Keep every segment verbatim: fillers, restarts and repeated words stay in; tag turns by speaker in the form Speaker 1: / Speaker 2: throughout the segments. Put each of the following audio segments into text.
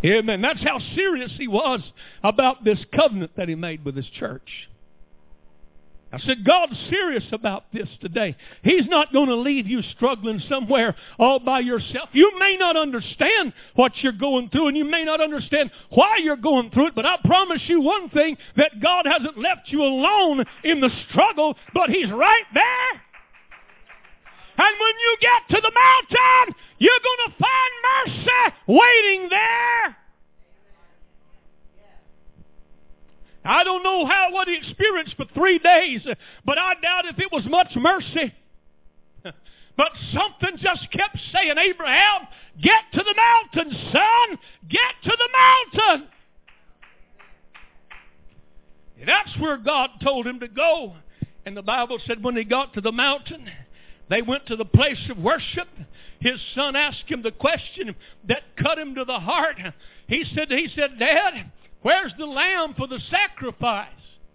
Speaker 1: Amen. That's how serious he was about this covenant that he made with his church. I said, God's serious about this today. He's not going to leave you struggling somewhere all by yourself. You may not understand what you're going through, and you may not understand why you're going through it, but I promise you one thing, that God hasn't left you alone in the struggle, but He's right there. And when you get to the mountain, you're going to find mercy waiting there. I don't know how what he experienced for three days, but I doubt if it was much mercy. But something just kept saying, Abraham, get to the mountain, son. Get to the mountain. And that's where God told him to go. And the Bible said when he got to the mountain, they went to the place of worship. His son asked him the question that cut him to the heart. He said, he said, Dad, where's the lamb for the sacrifice?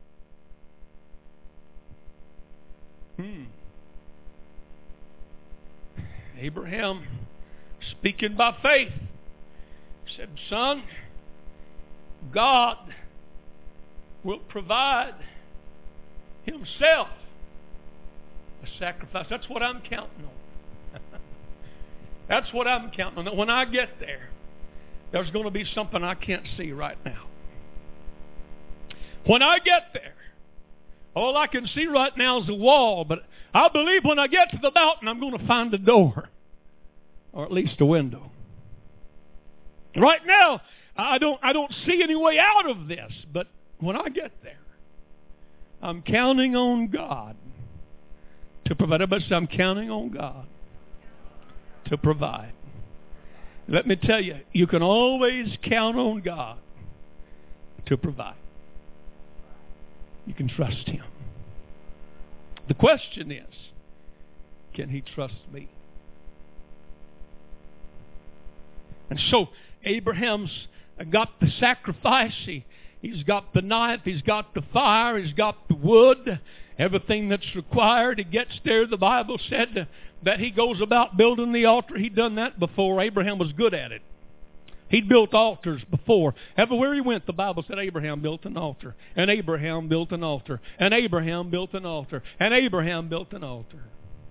Speaker 1: Hmm. Abraham, speaking by faith, said, Son, God will provide Himself a sacrifice. That's what I'm counting on. That's what I'm counting on. When I get there, there's going to be something I can't see right now. When I get there, all I can see right now is a wall, but I believe when I get to the mountain, I'm going to find a door, or at least a window. Right now, I don't, I don't see any way out of this, but when I get there, I'm counting on God to provide. Everybody say, I'm counting on God to provide. Let me tell you, you can always count on God to provide. You can trust Him. The question is, can He trust me? And so Abraham's got the sacrifice. He, he's got the knife. He's got the fire. He's got the wood. Everything that's required. He gets there. The Bible said that he goes about building the altar. He'd done that before. Abraham was good at it. He'd built altars before. Everywhere he went, the Bible said Abraham built an altar. And Abraham built an altar. And Abraham built an altar. And Abraham built an altar.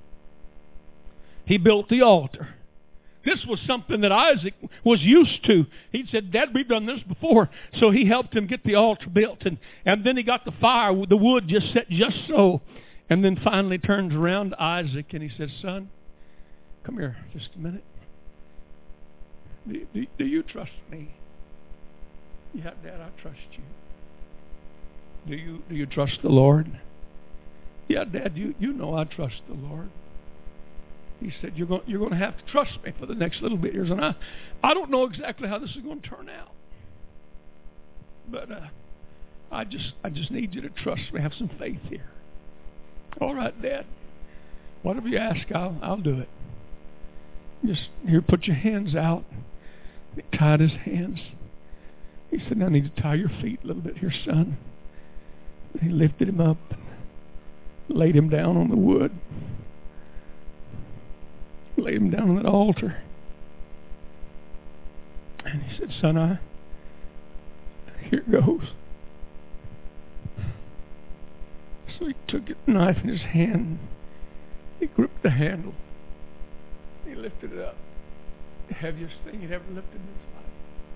Speaker 1: He built the altar. This was something that Isaac was used to. He said, Dad, we've done this before. So he helped him get the altar built. And, and then he got the fire, the wood just set just so. And then finally turns around to Isaac and he says, Son, come here just a minute. Do, do, do you trust me? Yeah, Dad, I trust you. Do you do you trust the Lord? Yeah, Dad, you, you know I trust the Lord. He said, you're going, you're going to have to trust me for the next little bit years. And I, I don't know exactly how this is going to turn out. But uh, I just I just need you to trust me. Have some faith here. All right, Dad. Whatever you ask, I'll, I'll do it. Just here, put your hands out. He tied his hands. He said, now I need to tie your feet a little bit here, son. And he lifted him up and laid him down on the wood. Laid him down on that altar. And he said, Son, I, here it goes. So he took a knife in his hand. He gripped the handle. He lifted it up. The heaviest thing he'd ever lifted in his life.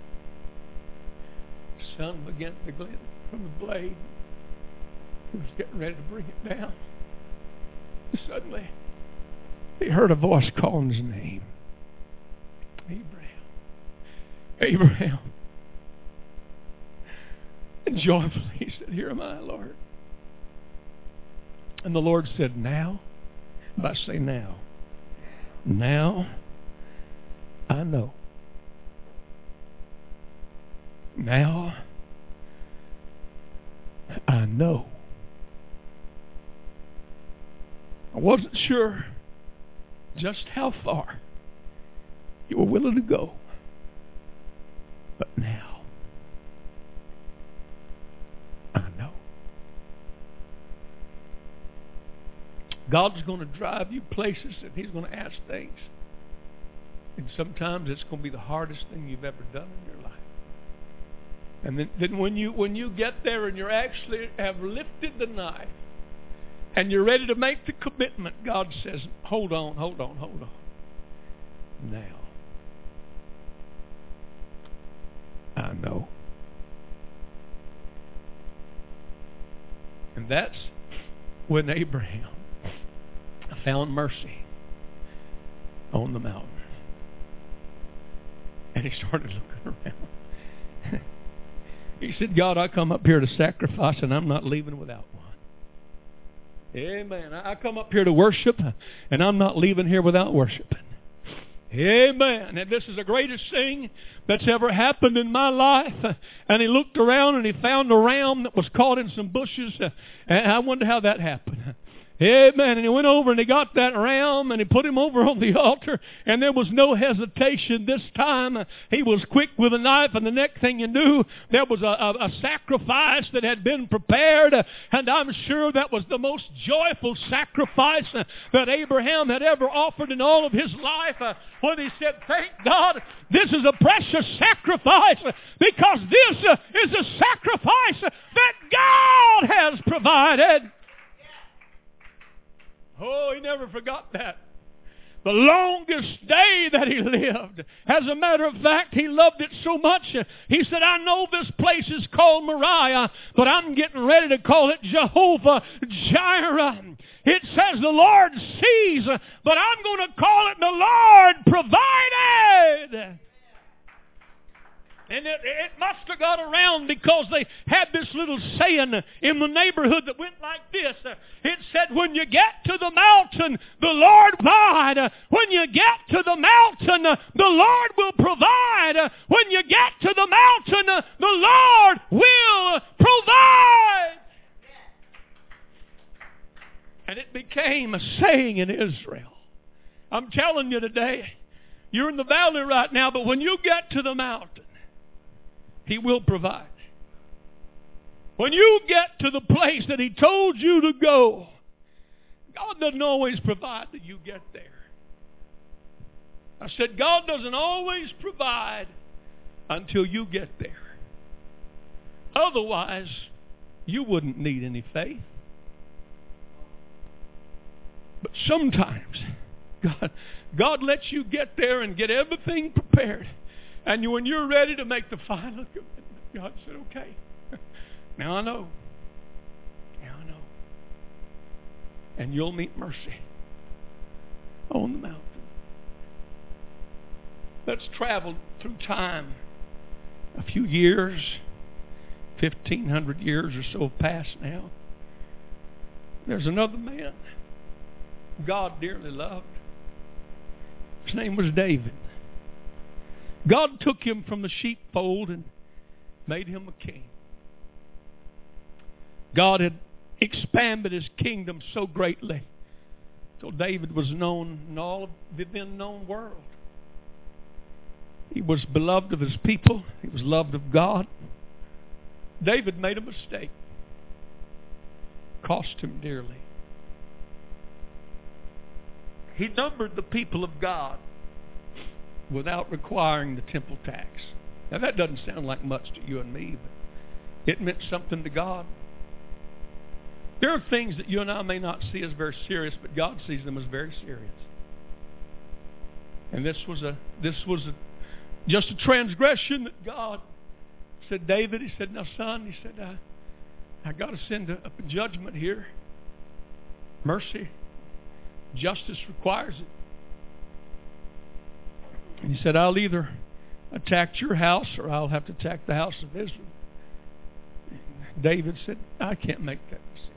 Speaker 1: The sun began to glint from the blade. He was getting ready to bring it down. Suddenly, he heard a voice calling his name. Abraham. Abraham. And joyfully he said, Here am I, Lord. And the Lord said, Now, if I say now, now I know. Now I know. I wasn't sure just how far you were willing to go. But now I know. God's going to drive you places and He's going to ask things. And sometimes it's going to be the hardest thing you've ever done in your life. And then, then when you when you get there and you actually have lifted the knife and you're ready to make the commitment, God says, hold on, hold on, hold on. Now, I know. And that's when Abraham found mercy on the mountain. And he started looking around. He said, God, I come up here to sacrifice and I'm not leaving without one. Amen. I come up here to worship and I'm not leaving here without worshiping. Amen. And this is the greatest thing that's ever happened in my life. And he looked around and he found a ram that was caught in some bushes. And I wonder how that happened. Amen. And he went over and he got that ram and he put him over on the altar. And there was no hesitation this time. He was quick with a knife, and the next thing you knew, there was a, a, a sacrifice that had been prepared. And I'm sure that was the most joyful sacrifice that Abraham had ever offered in all of his life. When he said, thank God, this is a precious sacrifice, because this is a sacrifice that God has provided. Oh, he never forgot that. The longest day that he lived. As a matter of fact, he loved it so much. He said, I know this place is called Moriah, but I'm getting ready to call it Jehovah Jireh. It says the Lord sees, but I'm going to call it the Lord provided. And it, it must have got around because they had this little saying in the neighborhood that went like this. It said, when you get to the mountain, the Lord provide. When you get to the mountain, the Lord will provide. When you get to the mountain, the Lord will provide. And it became a saying in Israel. I'm telling you today, you're in the valley right now, but when you get to the mountain, He will provide. When you get to the place that He told you to go, God doesn't always provide till you get there. I said, God doesn't always provide until you get there. Otherwise, you wouldn't need any faith. But sometimes, God, God lets you get there and get everything prepared. And you, when you're ready to make the final commitment, God said, okay, now I know. Now I know. And you'll meet mercy on the mountain. Let's travel through time. A few years, fifteen hundred years or so have passed now. There's another man God dearly loved. His name was David. God took him from the sheepfold and made him a king. God had expanded His kingdom so greatly till David was known in all of the then known world. He was beloved of his people. He was loved of God. David made a mistake. Cost him dearly. He numbered the people of God without requiring the temple tax. Now that doesn't sound like much to you and me, but it meant something to God. There are things that you and I may not see as very serious, but God sees them as very serious. And this was a this was a, just a transgression that God said, David, He said, now son, He said, I, I got to send a, a judgment here. Mercy, justice requires it. And He said, I'll either attack your house or I'll have to attack the house of Israel. David said, I can't make that decision.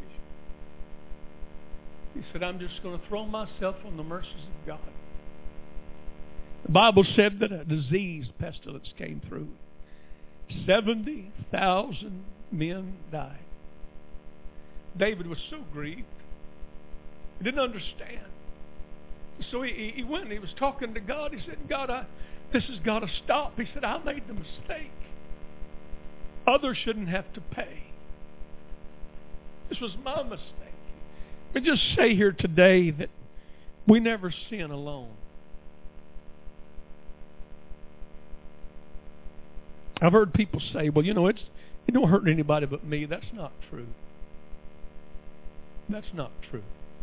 Speaker 1: He said, I'm just going to throw myself on the mercies of God. The Bible said that a disease, pestilence came through. seventy thousand men died. David was so grieved. He didn't understand. So he, he went and he was talking to God. He said, God, I, this has got to stop. He said, I made the mistake. Others shouldn't have to pay. This was my mistake. Let me just say here today that we never sin alone. I've heard people say, well, you know, it's it don't hurt anybody but me. That's not true. That's not true.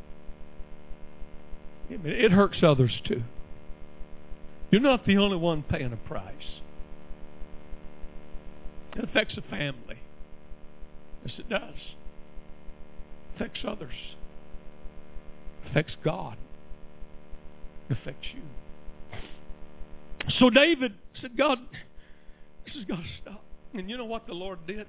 Speaker 1: It hurts others too. You're not the only one paying a price. It affects a family. Yes, it does. It affects others. It affects God. It affects you. So David said, God, this has got to stop. And you know what the Lord did?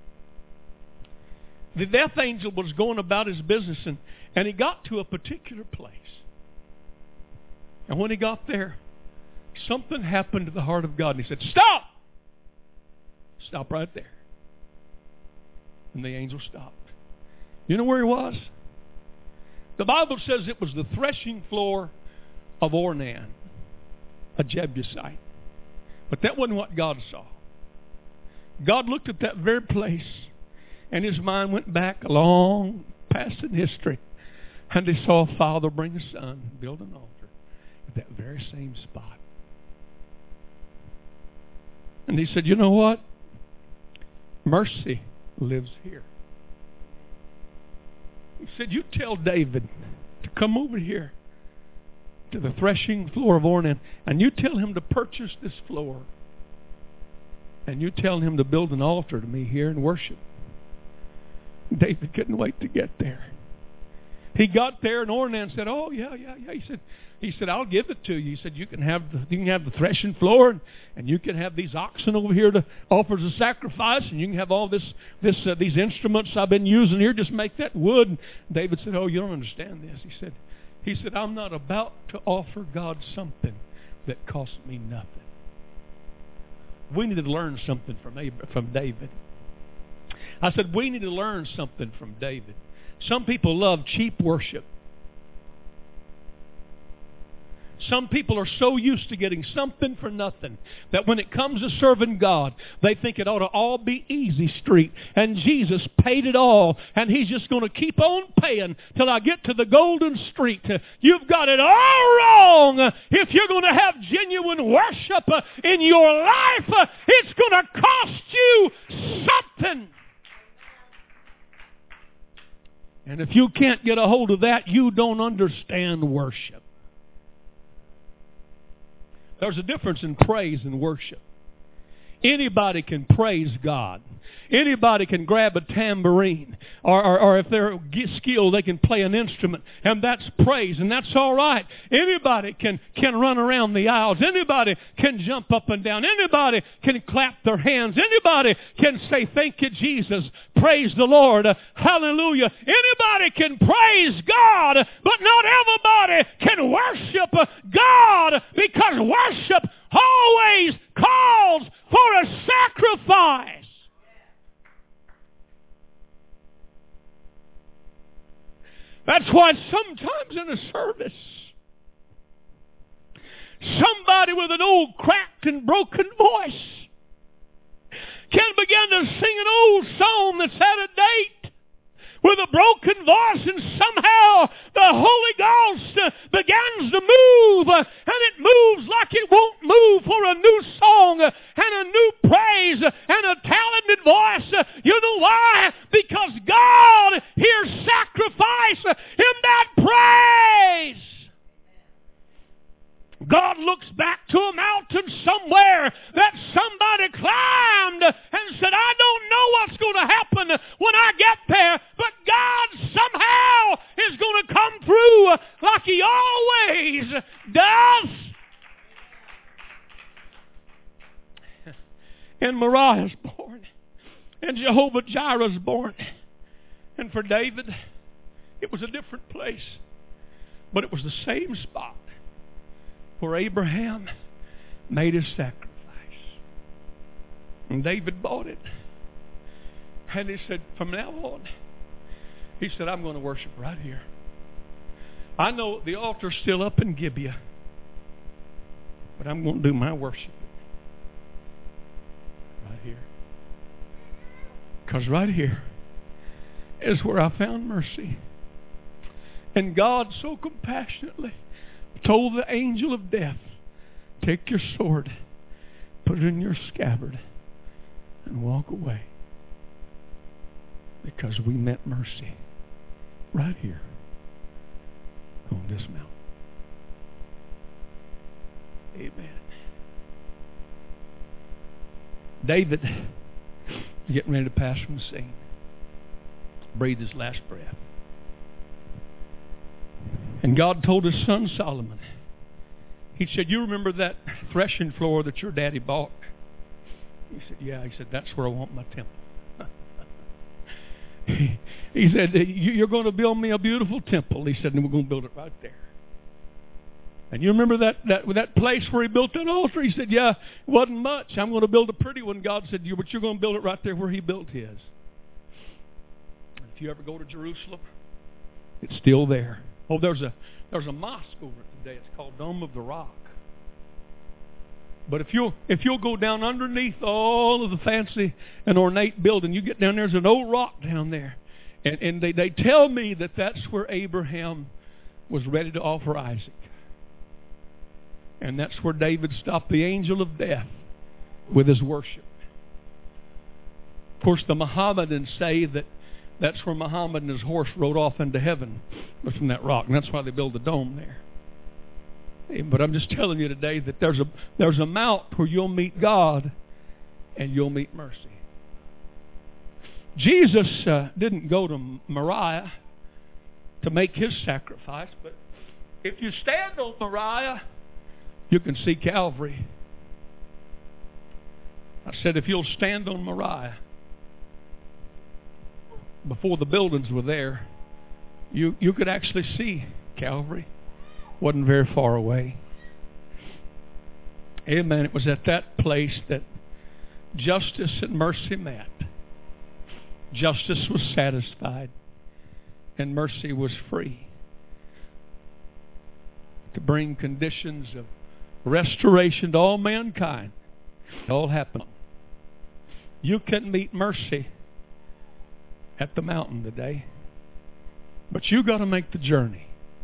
Speaker 1: The death angel was going about his business, and, and he got to a particular place. And when he got there, something happened to the heart of God. And he said, stop! Stop right there. And the angel stopped. You know where he was? The Bible says it was the threshing floor of Ornan, a Jebusite. But that wasn't what God saw. God looked at that very place, and his mind went back long past in history. And he saw a father bring a son and build an altar at that very same spot. And he said, you know what? Mercy lives here. He said, you tell David to come over here to the threshing floor of Ornan, and you tell him to purchase this floor. And you tell him to build an altar to me here and worship. David couldn't wait to get there. He got there, and Ornan said, oh, yeah, yeah, yeah. He said, he said, I'll give it to you. He said, you can have the, you can have the threshing floor, and, and you can have these oxen over here to offer as a sacrifice, and you can have all this, this uh, these instruments I've been using here. Just make that wood. And David said, oh, you don't understand this. He said, he said, I'm not about to offer God something that costs me nothing. We need to learn something from Abraham, from David. I said, we need to learn something from David. Some people love cheap worship. Some people are so used to getting something for nothing that when it comes to serving God, they think it ought to all be easy street. And Jesus paid it all, and He's just going to keep on paying till I get to the golden street. You've got it all wrong. If you're going to have genuine worship in your life, it's going to cost you something. And if you can't get a hold of that, you don't understand worship. There's a difference in praise and worship. Anybody can praise God. Anybody can grab a tambourine. Or, or, or if they're skilled, they can play an instrument. And that's praise, and that's all right. Anybody can, can run around the aisles. Anybody can jump up and down. Anybody can clap their hands. Anybody can say, thank you, Jesus. Praise the Lord. Uh, hallelujah. Anybody can praise God, but not everybody can worship God, because worship always calls for a sacrifice. That's why sometimes in a service, somebody with an old cracked and broken voice can begin to sing an old song that's out of date with a broken voice, and somehow the Holy Ghost uh, begins to move, uh, and it moves like it won't move for a new song uh, and a new praise uh, and a talented voice. Uh, you know why? Because God hears sacrifice uh, in that praise. God looks back to a mountain somewhere that somebody climbed and said, I don't know what's going to happen when I get there, but God somehow is going to come through like He always does. And Moriah's born, and Jehovah Jireh's born. And for David, it was a different place, but it was the same spot where Abraham made his sacrifice. And David bought it. And he said, from now on, he said, I'm going to worship right here. I know the altar's still up in Gibeah, but I'm going to do my worship right here. Because right here is where I found mercy. And God so compassionately told the angel of death, take your sword, put it in your scabbard, and walk away. Because we met mercy right here on this mountain. Amen. David, getting ready to pass from the scene, breathed his last breath. And God told his son Solomon, he said, you remember that threshing floor that your daddy bought? He said, yeah. He said, that's where I want my temple. He said, you're going to build me a beautiful temple. He said, and we're going to build it right there. And you remember that, that that place where he built that altar? He said, yeah, it wasn't much. I'm going to build a pretty one. God said, you, but you're going to build it right there where he built his. If you ever go to Jerusalem, it's still there. Oh, there's a there's a mosque over it today. It's called Dome of the Rock. But if you'll if you'll go down underneath all of the fancy and ornate building, you get down there, there's an old rock down there. And, and they, they tell me that that's where Abraham was ready to offer Isaac. And that's where David stopped the angel of death with his worship. Of course, the Mohammedans say that that's where Muhammad and his horse rode off into heaven, was from that rock. And that's why they build the dome there. But I'm just telling you today that there's a there's a mount where you'll meet God and you'll meet mercy. Jesus uh, didn't go to Moriah to make his sacrifice, but if you stand on Moriah, you can see Calvary. I said, if you'll stand on Moriah, before the buildings were there, you you could actually see Calvary. Wasn't very far away. Amen. It was at that place that justice and mercy met. Justice was satisfied, and mercy was free to bring conditions of restoration to all mankind. It all happened. You can meet mercy at the mountain today, but you got to make the journey.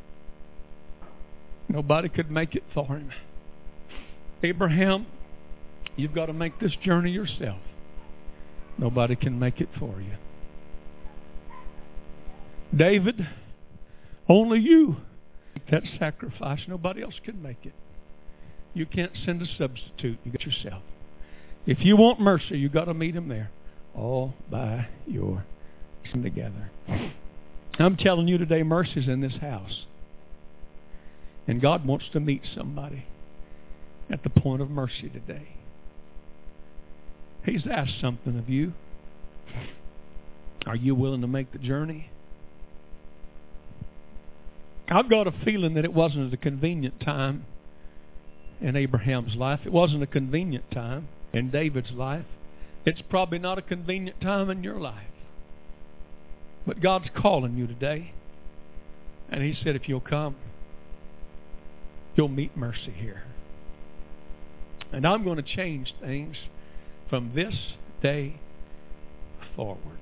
Speaker 1: Nobody could make it for him. Abraham, you've got to make this journey yourself. Nobody can make it for you. David, only you make that sacrifice. Nobody else can make it. You can't send a substitute. You got yourself. If you want mercy, you got to meet him there, all by yourself together. I'm telling you today, mercy's in this house. And God wants to meet somebody at the point of mercy today. He's asked something of you. Are you willing to make the journey? I've got a feeling that it wasn't a convenient time in Abraham's life. It wasn't a convenient time in David's life. It's probably not a convenient time in your life. But God's calling you today. And He said, if you'll come, you'll meet mercy here. And I'm going to change things from this day forward.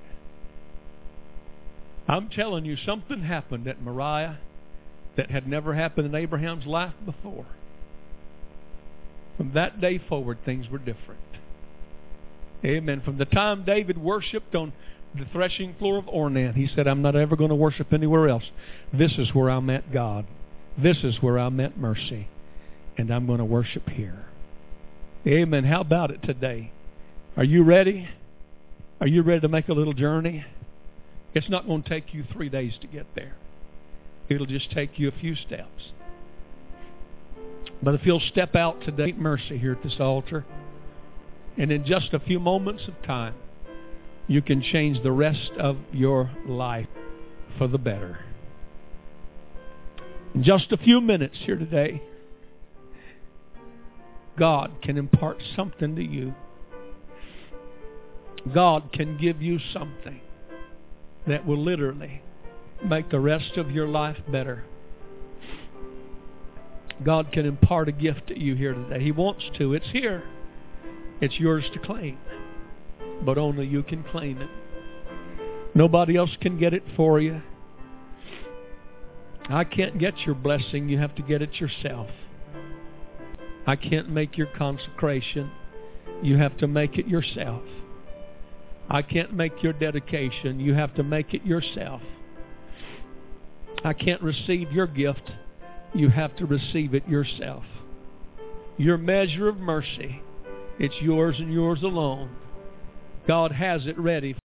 Speaker 1: I'm telling you, something happened at Moriah that had never happened in Abraham's life before. From that day forward, things were different. Amen. From the time David worshipped on the threshing floor of Ornan, he said, I'm not ever going to worship anywhere else. This is where I met God. This is where I met mercy. And I'm going to worship here. Amen. How about it today? Are you ready? Are you ready to make a little journey? It's not going to take you three days to get there. It'll just take you a few steps. But if you'll step out today, meet mercy here at this altar, and in just a few moments of time, you can change the rest of your life for the better. In just a few minutes here today, God can impart something to you. God can give you something that will literally make the rest of your life better. God can impart a gift to you here today. He wants to. It's here. It's yours to claim. But only you can claim it. Nobody else can get it for you. I can't get your blessing. You have to get it yourself. I can't make your consecration. You have to make it yourself. I can't make your dedication. You have to make it yourself. I can't receive your gift. You have to receive it yourself. Your measure of mercy, it's yours and yours alone. God has it ready.